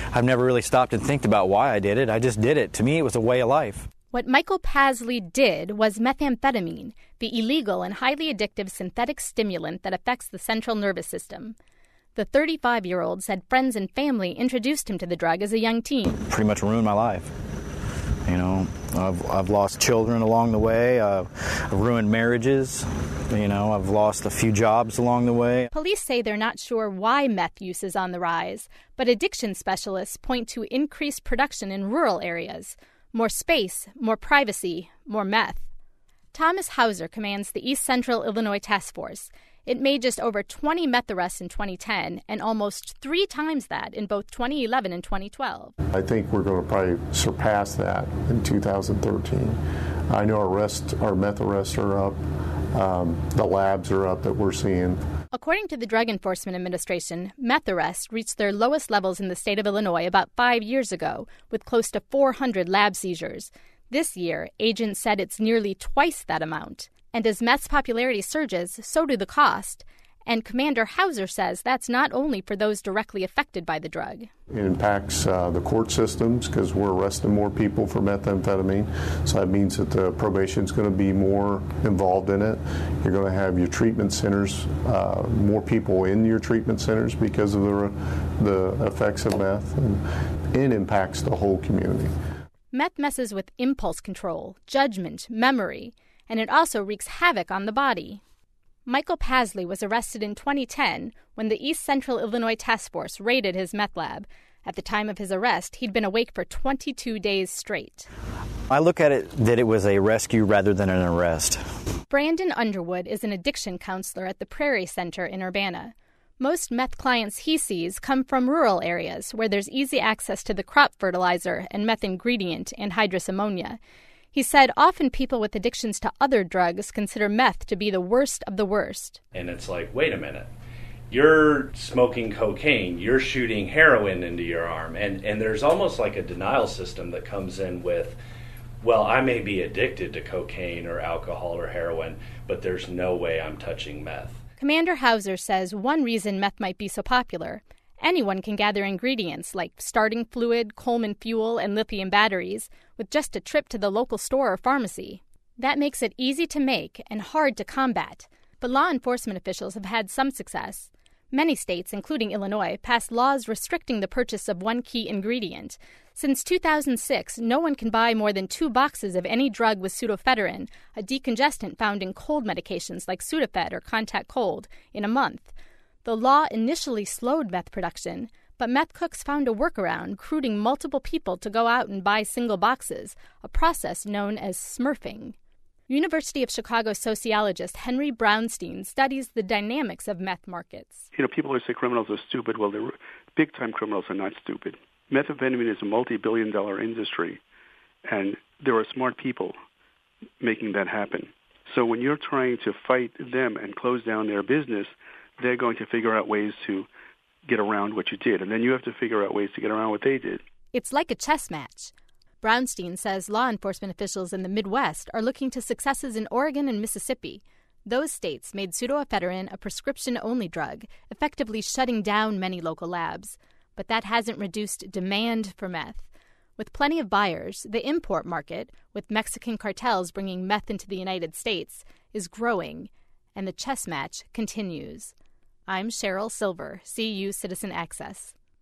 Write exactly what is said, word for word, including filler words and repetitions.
I've never really stopped and think about why I did it. I just did it. To me, it was a way of life. What Michael Pasley did was methamphetamine, the illegal and highly addictive synthetic stimulant that affects the central nervous system. The thirty-five-year-old said friends and family introduced him to the drug as a young teen. Pretty much ruined my life. You know, I've, I've lost children along the way. Uh, I've ruined marriages. You know, I've lost a few jobs along the way. Police say they're not sure why meth use is on the rise, but addiction specialists point to increased production in rural areas. More space, more privacy, more meth. Thomas Hauser commands the East Central Illinois Task Force. It made just over twenty meth arrests in twenty ten and almost three times that in both twenty eleven and twenty twelve. I think we're going to probably surpass that in two thousand thirteen. I know our, arrest, our meth arrests are up. Um, the labs are up that we're seeing. According to the Drug Enforcement Administration, meth arrests reached their lowest levels in the state of Illinois about five years ago, with close to four hundred lab seizures. This year, agents said it's nearly twice that amount. And as meth's popularity surges, so do the cost. And Commander Hauser says that's not only for those directly affected by the drug. It impacts uh, the court systems because we're arresting more people for methamphetamine. So that means that the probation is going to be more involved in it. You're going to have your treatment centers, uh, more people in your treatment centers because of the, the effects of meth. And it impacts the whole community. Meth messes with impulse control, judgment, memory, and it also wreaks havoc on the body. Michael Pasley was arrested in twenty ten when the East Central Illinois Task Force raided his meth lab. At the time of his arrest, he'd been awake for twenty-two days straight. I look at it that it was a rescue rather than an arrest. Brandon Underwood is an addiction counselor at the Prairie Center in Urbana. Most meth clients he sees come from rural areas where there's easy access to the crop fertilizer and meth ingredient anhydrous ammonia. He said often people with addictions to other drugs consider meth to be the worst of the worst. And it's like, wait a minute. You're smoking cocaine, you're shooting heroin into your arm, and, and there's almost like a denial system that comes in with, well, I may be addicted to cocaine or alcohol or heroin, but there's no way I'm touching meth. Commander Hauser says one reason meth might be so popular, anyone can gather ingredients like starting fluid, Coleman fuel, and lithium batteries with just a trip to the local store or pharmacy. That makes it easy to make and hard to combat, but law enforcement officials have had some success. Many states, including Illinois, passed laws restricting the purchase of one key ingredient. Since two thousand six, no one can buy more than two boxes of any drug with pseudoephedrine, a decongestant found in cold medications like Sudafed or Contact Cold, in a month. The law initially slowed meth production, but meth cooks found a workaround, recruiting multiple people to go out and buy single boxes, a process known as smurfing. University of Chicago sociologist Henry Brownstein studies the dynamics of meth markets. You know, people who say criminals are stupid. Well, the big-time criminals are not stupid. Methamphetamine is a multi-billion dollar industry, and there are smart people making that happen. So when you're trying to fight them and close down their business, they're going to figure out ways to get around what you did, and then you have to figure out ways to get around what they did. It's like a chess match. Brownstein says law enforcement officials in the Midwest are looking to successes in Oregon and Mississippi. Those states made pseudoephedrine a prescription-only drug, effectively shutting down many local labs. But that hasn't reduced demand for meth. With plenty of buyers, the import market, with Mexican cartels bringing meth into the United States, is growing, and the chess match continues. I'm Cheryl Silver, C U Citizen Access.